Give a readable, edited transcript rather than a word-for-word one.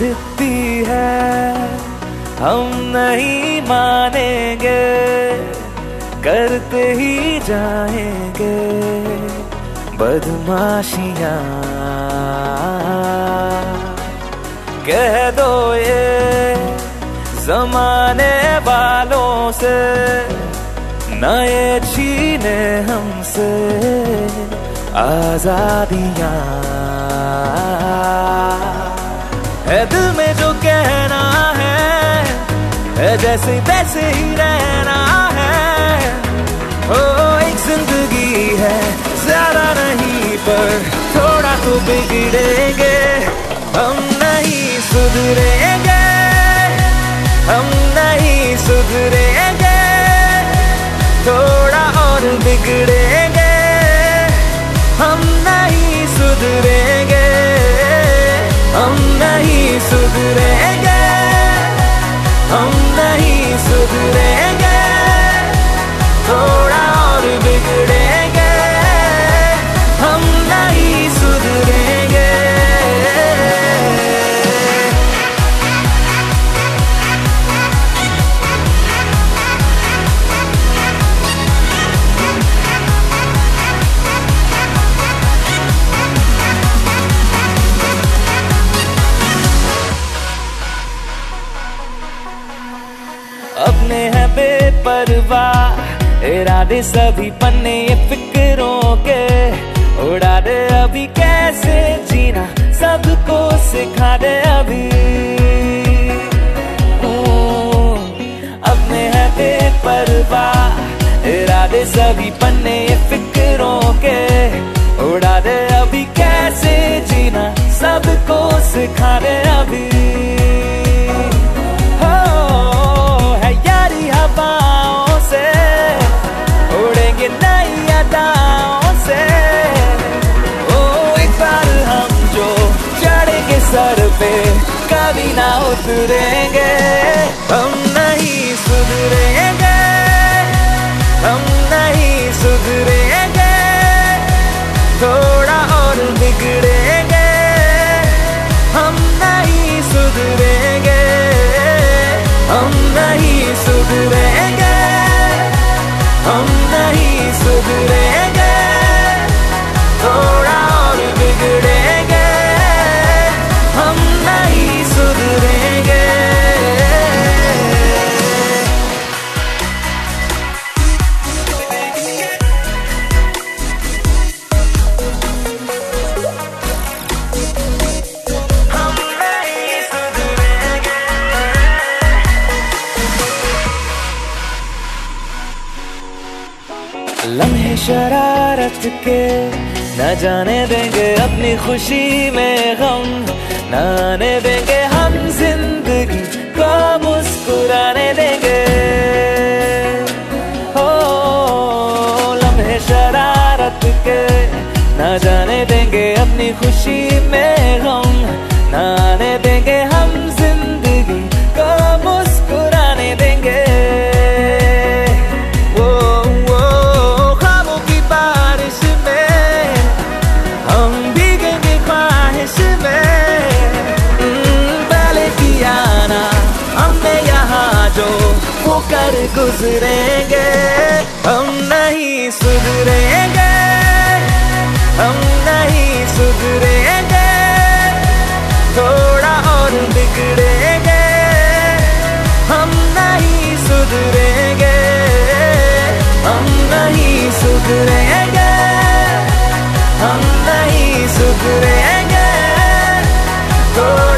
जिद्दी है, हम नहीं मानेंगे, करते ही जाएंगे बदमाशियां। कह दो ये जमाने वालों से, न ये छीने हमसे आजादियां। है दिल में जो कहना है जैसे तैसे ही रहना है। ओ एक जिंदगी है, ज्यादा नहीं पर थोड़ा तो बिगड़ेंगे, हम नहीं सुधरेंगे, हम नहीं सुधरेंगे, थोड़ा और बिगड़ेंगे, हम नहीं सुधरेंगे, हम नहीं सुधरेंगे, हम नहीं सुधरेंगे, थोड़ा और बिगड़ेंगे, हम नहीं सुधरेंगे। अपने हैं बेपरवाह इरादे, सभी पन्ने ये फिक्रों के उड़ा दे। अभी कैसे जीना सबको सिखा दे अभी। अपने हैं बेपरवाह इरादे, सभी पन्ने ये फिक्रों के उड़ा दे। अभी कैसे जीना सबको सिखा दे अभी। हवाओं से उड़ेंगे नई अदाओं से, ओ एक बार हम जो चढ़ेंगे सर पे कभी ना उतरेंगे, हम नहीं सुधरेंगे, हम नहीं सुधरेंगे, थोड़ा और बिगड़ेंगे, हम नहीं सुधरेंगे, हम नहीं सुधरेंगे, हम नहीं सुधरेंगे, थोड़ा और बिगड़ेंगे, हम नहीं सुधरेंगे। लम्हे शरारत के न जाने देंगे अपनी खुशी में गम, न आने देंगे हम जिंदगी को मुस्कुराने देंगे। हो लम्हे शरारत के न जाने देंगे अपनी खुशी में गम, न आने देंगे हम जिंदगी को मुस्कुराने देंगे। कर गुजरेंगे, हम नहीं सुधरेंगे, हम नहीं सुधरेंगे, थोड़ा और बिगड़ेंगे, हम नहीं सुधरेंगे, हम नहीं सुधरेंगे, हम नहीं सुधरेंगे, थोड़ा